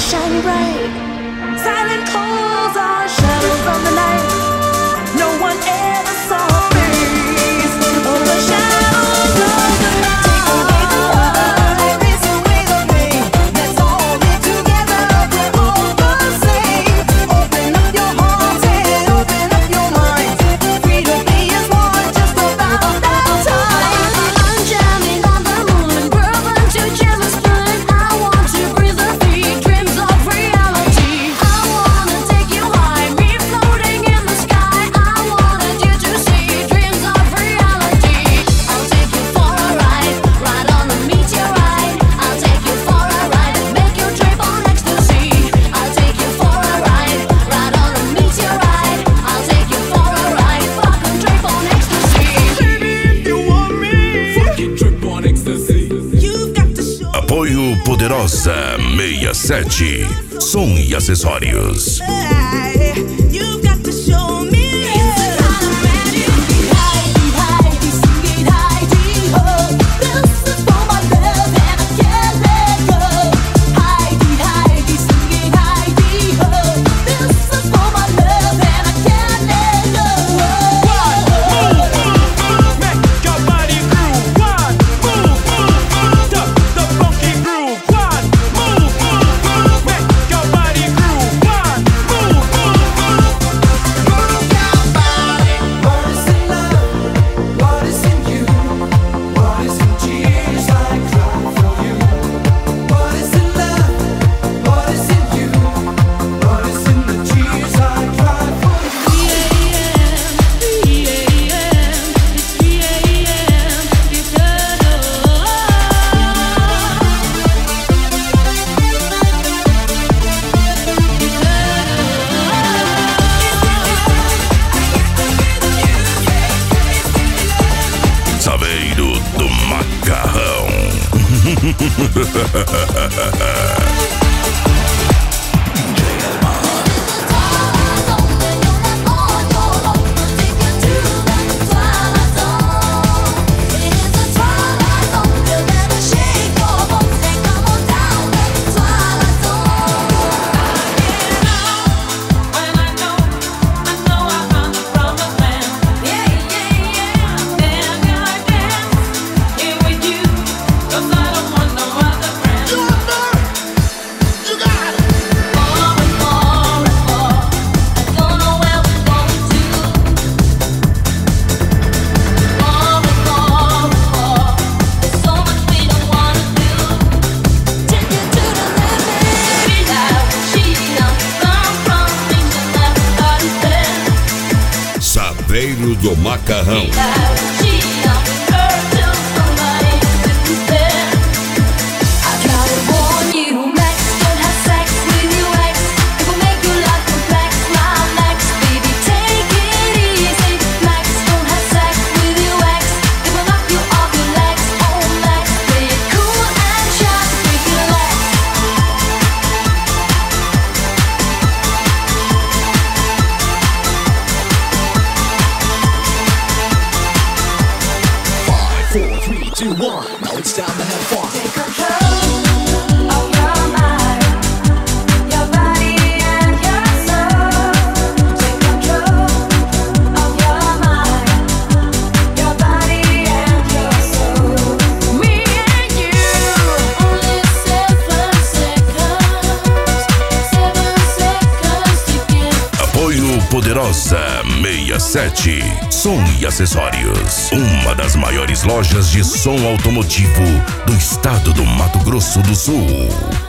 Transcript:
shine bright. Silent calls are shadows of the night. No one ever saw a face of the shadows of the night. Take away the world, erase away the pain. Let's all live together, we're all the same. Open up your hearts and open up your minds. Free to be as one, just about that time. I'm jamming on the moon, bourbon to jam a spoon. I want to breathe the beat, dreams of reality. I wanna take you high, me floating in the sky. I wanted you to see dreams of reality. I'll take you for a ride, ride on a meteorite. I'll take you for a ride, make you trip on ecstasy. I'll take you for a ride, ride on a meteorite. I'll take you for a ride, fucking trip on ecstasy. Baby, if you want me, fucking trip on ecstasy. You've got to show Apoio Poderosa 67. Som e acessórios. You've got to show me. Saveiro do Macarrão. Saveiro do Macarrão. Now it's time to have fun. Take control of your mind, your body and your soul. Take control of your mind, your body and your soul. Me and you, only 7 seconds, 7 seconds together. Apoio Poderosa 67. Som e acessórios. Uma das maiores lojas de som automotivo do estado do Mato Grosso do Sul.